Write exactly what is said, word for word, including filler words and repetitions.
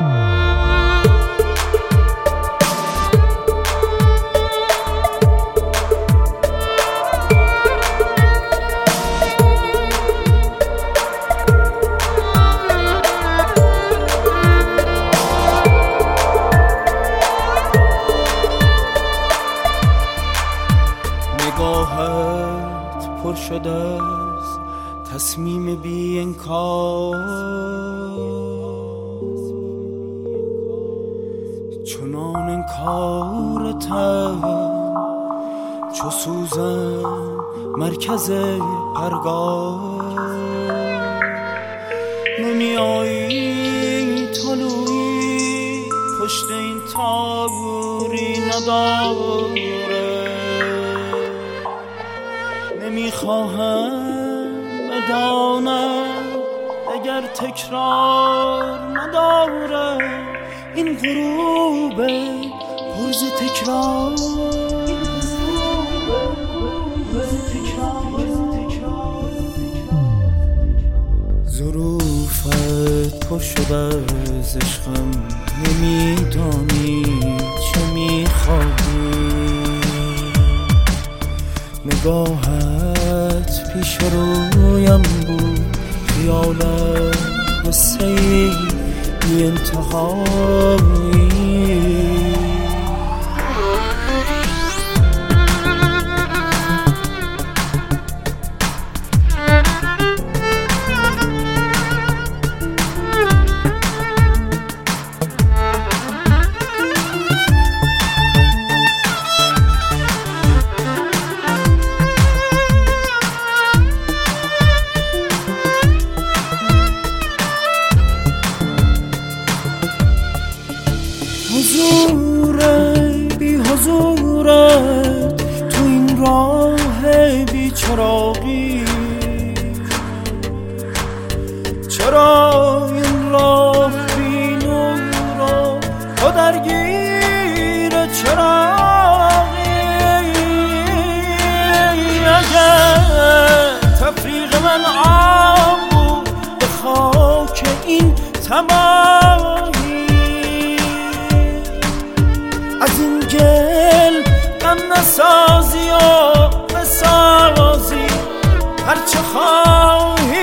نگاهت پر شده است تصمیم بی انکار، چنان انکارتم چو سوزن مرکز پرگار. نمی آیی طلوعی پشت این تابوری نداره، نمیخواهم بدانم اگر تکرار نداره این غروب پرز تکرار. ظروفت پر شده از عشقم، نمیدانی چه میخواهی. نگاهت پیش رویم بود، خیالت قصه بی انتهایی. حضورت بی حضورت تو این راه بی چراغی، چرا این راه بی نور تو درگیر چراغی؟ اگر تفریق من آب بود به خاک این تباهی، از این گل غم نسازی و بسازی هرچه خواهی.